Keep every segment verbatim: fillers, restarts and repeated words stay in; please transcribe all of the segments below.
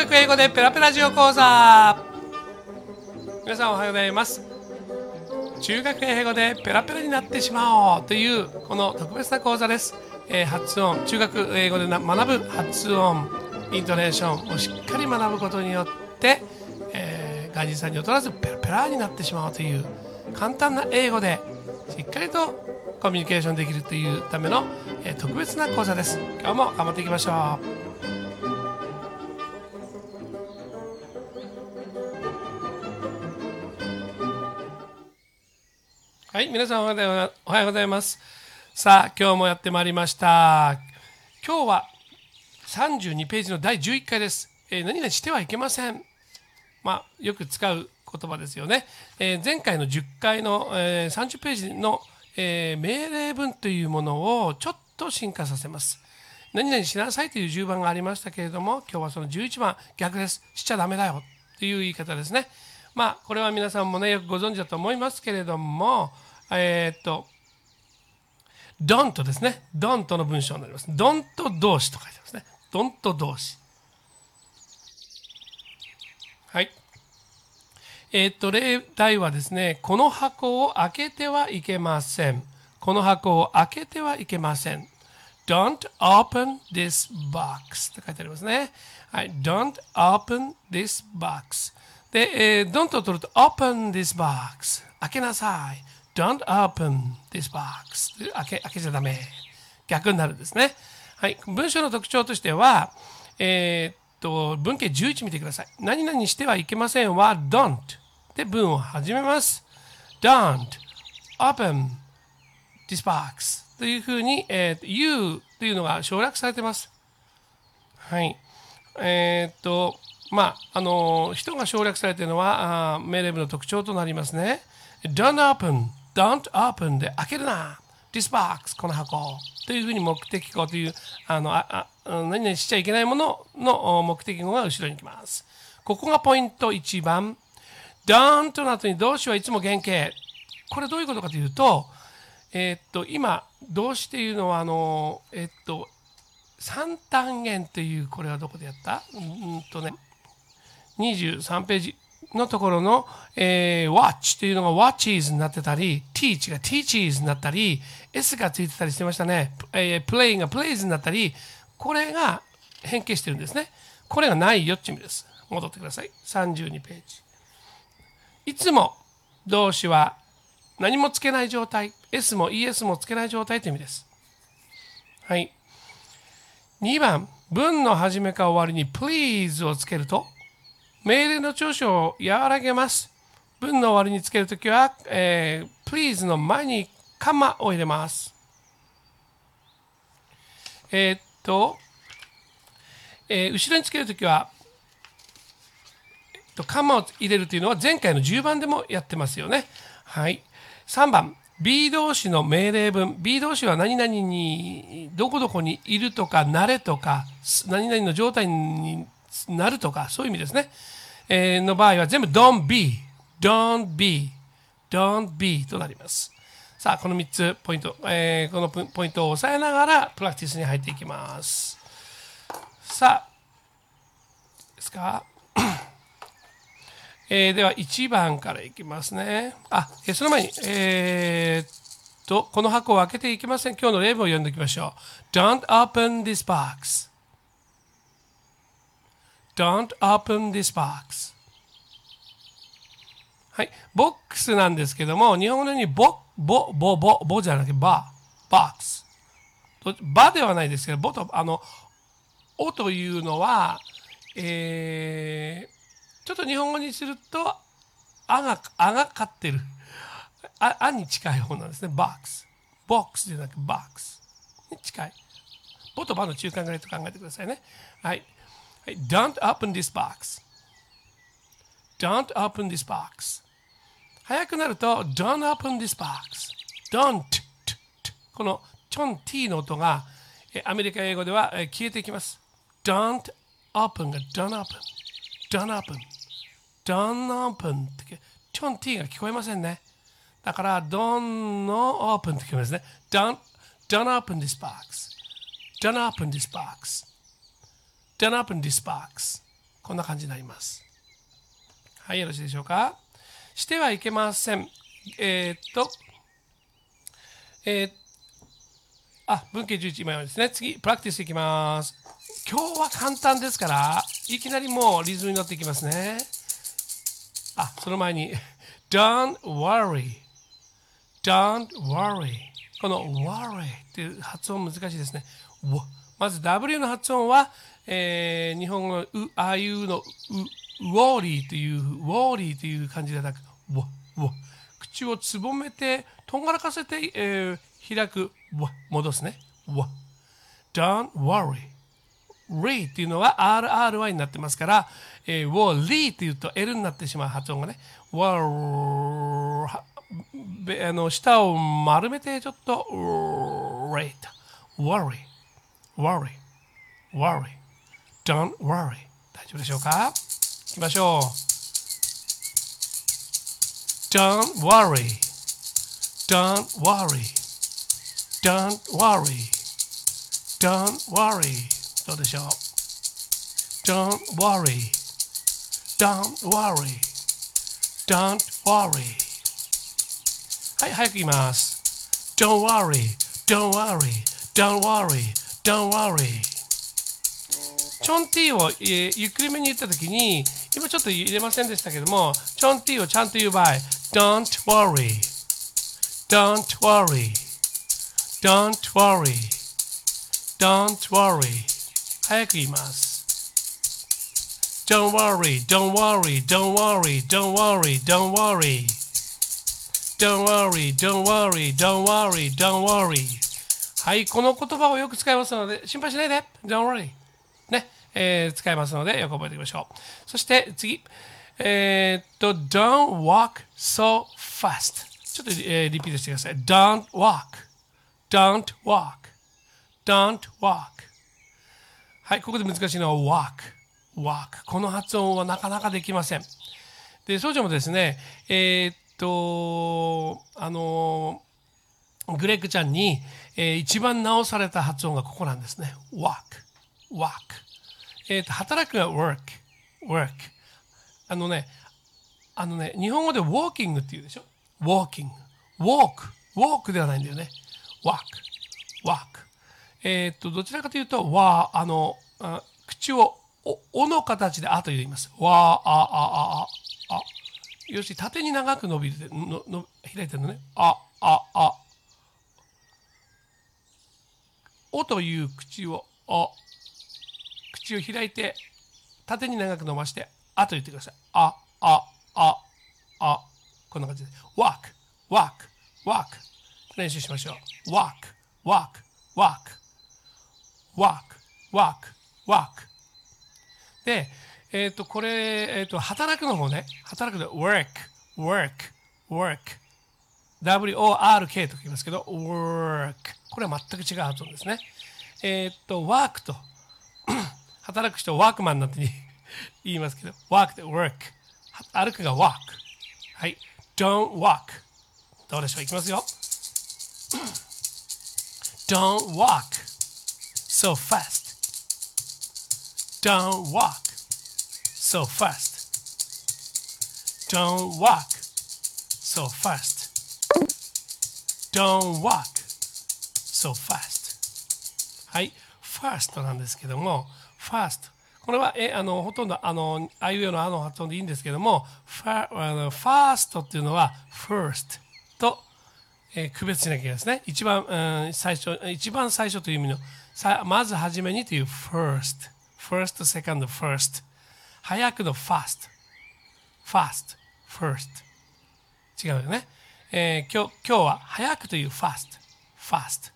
学英語でペラペラジオ講座。皆さんおはようございます。中学英語でペラペラになってしまおうというこの特別な講座です。えー、発音、中学英語で学ぶ発音、イントネーションをしっかり学ぶことによって、えー、外人さんに劣らずペラペラになってしまおうという簡単な英語でしっかりとコミュニケーションできるというための、えー、特別な講座です。今日も頑張っていきましょう。はい、皆さんおはようございます。さあ、今日もやってまいりました。今日はさんじゅうにページのだいじゅういっかいです。えー、何々してはいけません。まあ、よく使う言葉ですよね。えー、前回のじゅっかいの、えー、さんじゅっページの、えー、命令文というものをちょっと進化させます。何々しなさいというじゅうばんがありましたけれども、今日はそのじゅういちばん、逆です。しちゃダメだよという言い方ですね。まあ、これは皆さんもね、よくご存知だと思いますけれども、えー、っと、don't ですね。don't の文章になります。don't 動詞と書いてますね。don't 動詞。はい。えー、っと、例題はですね、この箱を開けてはいけません。この箱を開けてはいけません。Don't open this box と書いてありますね。はい。Don't open this box。で、えー、don't を取ると open this box。開けなさい。Don't open this box。開け、開けちゃダメ。逆になるんですね。はい。文章の特徴としては、えー、っと、文系じゅういち見てください。何々してはいけませんは don't。で、文を始めます。Don't open this box。というふうに、えー、you というのが省略されています。はい。えー、っと、まあ、あのー、人が省略されているのは、命令文の特徴となりますね。Don't open。Don't open で開けるな。This box この箱というふうに目的語というあのああ何々しちゃいけないものの目的語が後ろに来ます。ここがポイントいちばん。Don't の後に動詞はいつも原形。これどういうことかというと、えー、っと今動詞というのはあのえー、っと三単元というこれはどこでやったうんとねにじゅうさんページのところの、えー、watch というのが watches になってたり teach が teaches になったり s がついてたりしてましたね、えー、play が plays になったりこれが変形してるんですね。これがないよって意味です。戻ってください。さんじゅうにページ。いつも動詞は何もつけない状態 S も イーエス もつけない状態という意味です。はい。にばん文の始めか終わりに please をつけると命令の調子を和らげます。文の終わりにつけるときは、えー、please の前にカマを入れます。えー、っと、えー、後ろにつけるときは、えっと、カマを入れるというのは前回のじゅうばんでもやってますよね。はい。さんばん、B 動詞の命令文。B 動詞は何々に、どこどこにいるとか、なれとか、何々の状態になるとか、そういう意味ですね。えー、の場合は全部 don't be、don't be、don't be となります。さあ、このみっつポイント、えー、このポイントを押さえながらプラクティスに入っていきます。さあ、ですかえー、ではいちばんからいきますね。あ、えー、その前に、えー、っと、この箱を開けていきません。今日の例文を読んでおきましょう。Don't open this box.Don't open this box. はい。ボックスなんですけども、日本語のようにボ、ボ、ボ、ボ、ボじゃなくてバ、ボックス。バではないですけど、ボと、あの、おというのは、えー、ちょっと日本語にすると、あが、あがかってる。あ、あに近い方なんですね。ボックス。ボックスじゃなくボックス。に近い。ボとバの中間ぐらいと考えてくださいね。はい。Don't open this box. Don't open this box. 早くなると Don't open this box. Don't. このチョン t の音がアメリカ英語では消えていきます。Don't open が Don't open. Don't open. Don't open ってチョン t が聞こえませんね。だから Don't no open って聞こえますね。Don't, don't open this box. Don't open this box.Don't open this box. こんな感じになります。はい、よろしいでしょうか。してはいけません。えー、っと、えー、あ、文系じゅういち今ですね。次、プラクティスいきます。今日は簡単ですから、いきなりもうリズムに乗っていきますね。あ、その前に、Don't worry.Don't worry. この worry っていう発音難しいですね。まず W の発音は、えー、日本語のう、ああいうのう、ウォーリーという、ウォーリーという感じでなく、ウォ、ウォ。口をつぼめて、とんがらかせて、えー、開く、ウォ、戻すね。ウォ。Don't worry.Re っていうのは アールアールワイ になってますから、えー、ウォーリーっていうと L になってしまう発音がね。ウォーあの舌を丸めてちょっと worry worry worry worry don't worry 大丈夫でしょうか。いきましょう。 don't worry don't worry don't worry don't worry どうでしょう。 don't worry don't worry don't worryはい、早く言います。Don't worry, don't worry, don't worry, don't worry. チョンティーを、えー、ゆっくりめに言ったときに、今ちょっと入れませんでしたけども、チョンティーをちゃんと言う場合、Don't worry, don't worry, don't worry, don't worry. 早く言います。Don't worry, don't worry, don't worry, don't worry, don't worry.Don't worry, don't worry, don't worry, don't worry. はい、この言葉をよく使いますので、心配しないで。Don't worry. ね、えー、使いますので、よく覚えておきましょう。そして次。えー、っと、Don't walk so fast. ちょっと、えー、リピートしてください。Don't walk. Don't walk. Don't walk. はい、ここで難しいのは walk. walk. この発音はなかなかできません。で、そうじゃもですね、えー、っと、あの、グレッグちゃんに、えー、一番直された発音がここなんですね。walk, walk。えー、と、働くが work, work。あのね、あのね、日本語で walking って言うでしょ。walking, walk, walk ではないんだよね。walk, walk。えっと、どちらかというと、わ、あの、あ口をお、おの形であと言います。わ、あ、あ、あ、あ、あ。要するに縦に長く伸びるのの開いてるのね。あ、あ、あ。おという口を、あ、口を開いて、縦に長く伸ばして、あと言ってください。あ、あ、あ、あ。こんな感じで。walk, walk, walk。練習しましょう。walk, walk, walk, walk, walk, walk。で、えっと、これ、えっと、働くの方ね。働くの work, work, work。ダブリューオーアールケー と言いますけど、work。これは全く違う発音ですね。えっと、work と、働く人、ワークマンなんて言いますけど、work で work。歩くが walk。はい。don't walk。どうでしょう。いきますよ。don't walk so fast.Don't walk so fast. Don't walk so fast. Don't walk so fast. はい、fast なんですけども、fast。これはえあのほとんどあのあいうえおのあの発音でいいんですけども、ファあの fast っていうのは first と、えー、区別しなきゃいけないですね。一番、うん、最初、一番最初という意味のさまずはじめにという first。first, second, first。早くの fast。fast, first。違うよね。えー、今日、今日は早くという fast。fast。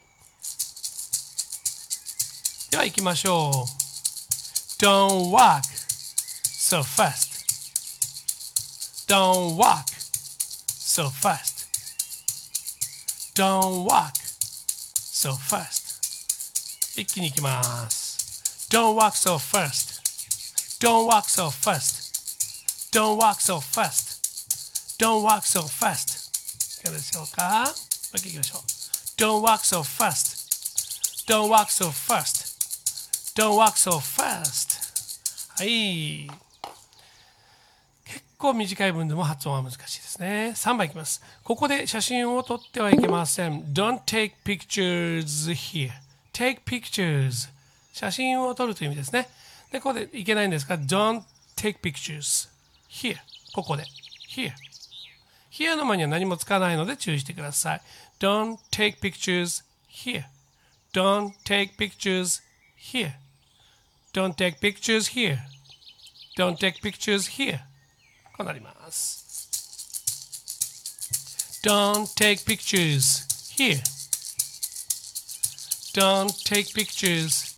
では行きましょう。Don't walk so fast. Don't walk so fast. Don't walk so fast. 一気に行きます。Don't walk so fast. Don't walk so fast. Don't walk so fast. Don't walk so fast. いかがでしょうか。もう一回行きましょう。Don't walk so fast. Don't walk so fast. Don't walk so fast. はい。結構短い文でも発音は難しいですね。さんばんいきます。ここで写真を撮ってはいけません。Don't take pictures here.Take pictures. 写真を撮るという意味ですね。で、ここでいけないんですが、Don't take pictures here. ここで。Here.Here の前には何もつかないので注意してください。Don't take pictures here.Don't take pictures here.Don't take pictures here.Don't take pictures here. こうなります。Don't take pictures here.Don't take pictures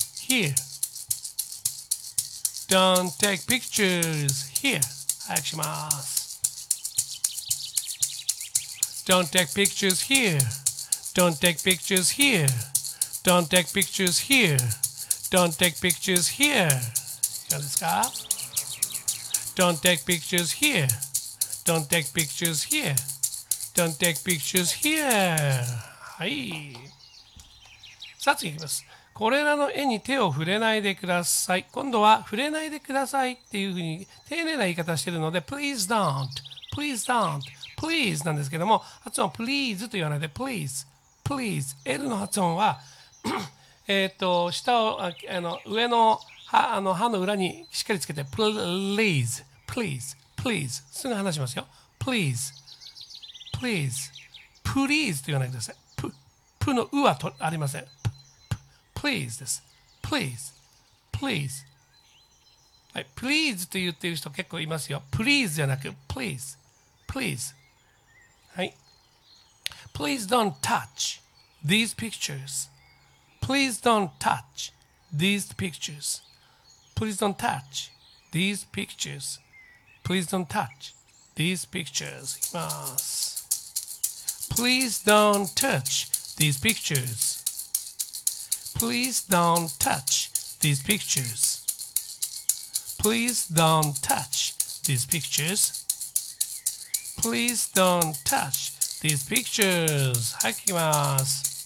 here.Don't take pictures here. 早くします。Don't take pictures here. Don't take pictures here. Don't take pictures here. Don't take pictures here. いかがですか？ Don't take pictures here. Don't take pictures here. Don't take pictures here. はい。さあ次いきます。これらの絵に手を触れないでください。今度は触れないでくださいっていうふうに丁寧な言い方しているので Please don't, please don't, please なんですけども発音は please と言わないで please, please L の発音はえっと下をああの上の歯あの歯の裏にしっかりつけて please, please, please すぐ話しますよ please, please, please と言わないでください。プ、プのうはとありません。Please です。Please, please. はい、please と言っている人結構いますよ。Please じゃなく please, please. はい。Please don't touch these pictures. Please don't touch these pictures. Please don't touch these pictures. Please don't touch these pictures. いきます。Please don't touch these pictures.Please don't touch these pictures. Please don't touch these pictures. Please don't touch these pictures. はい、聞きます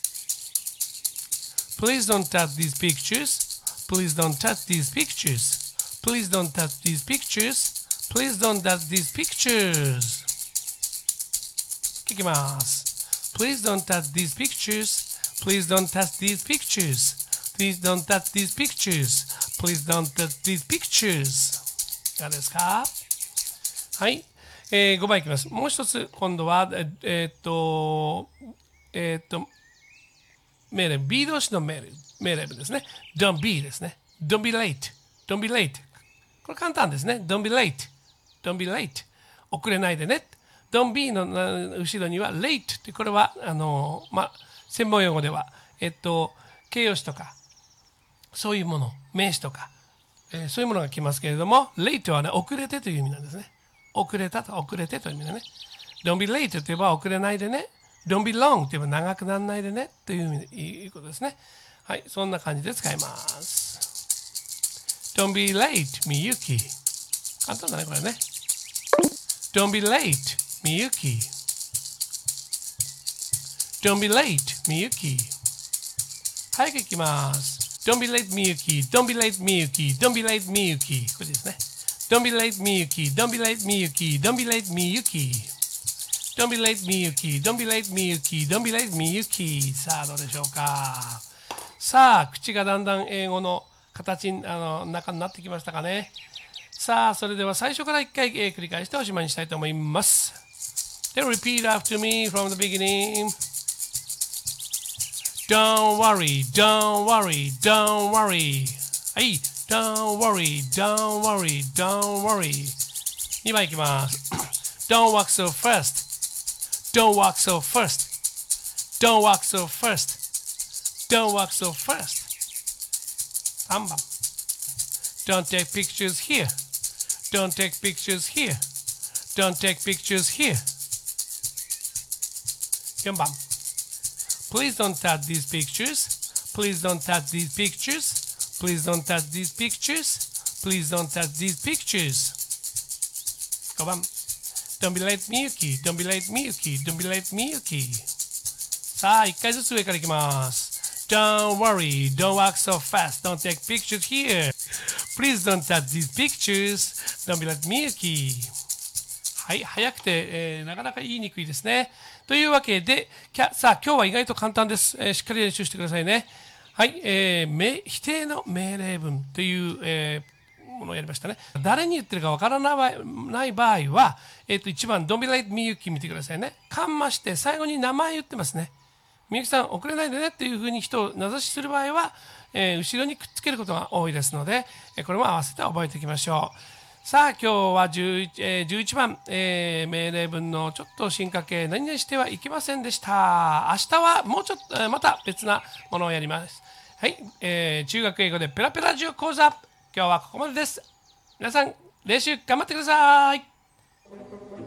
。Please don't touch these pictures. Please don't touch these pictures. Please don't touch these pictures. Please don't touch these pictures. 聞きます。Please don't touch these pictures.Please don't touch these pictures. Please don't touch these pictures. Please don't touch these pictures. いかがですか？はい。えー、ごばんいきます。もう一つ、今度は、ええー、っと、えー、っと、命令、B 動詞の命令、命令文ですね。Don't be ですね。Don't be late. Don't be late. これ簡単ですね。Don't be late. Don't be late. 遅れないでね。Don't be の後ろには late って、これは、あの、まあ、専門用語では、えっと、形容詞とか、そういうもの、名詞とか、えー、そういうものが来ますけれども、late はね、遅れてという意味なんですね。遅れたと、遅れてという意味でね。Don't be late と言えば遅れないでね。Don't be long と言えば長くならないでね。という意味で、いうことですね。はい、そんな感じで使います。Don't be late, Miyuki. 簡単だね、これね。Don't be late, Miyuki.Don't be late, Miyuki. 早く行きます。Don't be late, Miyuki. Don't be late, Miyuki. Don't be late, Miyuki. これですね。Don't be late, Miyuki. Don't be late, Miyuki. Don't be late, Miyuki. Don't be late, Miyuki. Don't be late, Miyuki. Don't be late, Miyuki. さあ、どうでしょうか。さあ、口がだんだん英語の形に、あの、中になってきましたかね。さあ、それでは最初から一回、えー、繰り返しておしまいにしたいと思います。Then repeat after me from the beginning.Don't worry, don't worry, don't worry. はい。Don't worry, don't worry, don't worry. にばんいきます。Don't walk so fast. Don't walk so fast. Don't walk so fast. Don't walk so fast. さんばん。Don't take pictures here. Don't take pictures here. Don't take pictures here. よんばん。Please don't touch these pictures. Please don't touch these pictures. Please don't touch these pictures. Please don't touch these pictures. ごばん。Don't be late, Miyuki. Don't be late, Miyuki. Don't be late, Miyuki. さあ、一回ずつ上からいきます。Don't worry. Don't walk so fast. Don't take pictures here. Please don't touch these pictures. Don't be like Miyuki. はい、早くて、えー、なかなか言いにくいですね。というわけで、さあ、今日は意外と簡単です。えー、しっかり練習してくださいね。はい、えー、否定の命令文という、えー、ものをやりましたね。誰に言ってるかわからない場合は、えー、といちばん、Don't be like Miyuki 見てくださいね。かんまして、最後に名前言ってますね。みゆきさん、遅れないでねっていうふうに人を名指しする場合は、えー、後ろにくっつけることが多いですので、えー、これも合わせて覚えていきましょう。さあ、今日はじゅういち、えー、じゅういちばん、えー、命令文のちょっと進化系、何々してはいけませんでした。明日はもうちょっと、えー、また別なものをやります。はい、えー、中学英語でペラペラ塾講座。今日はここまでです。皆さん、練習頑張ってください。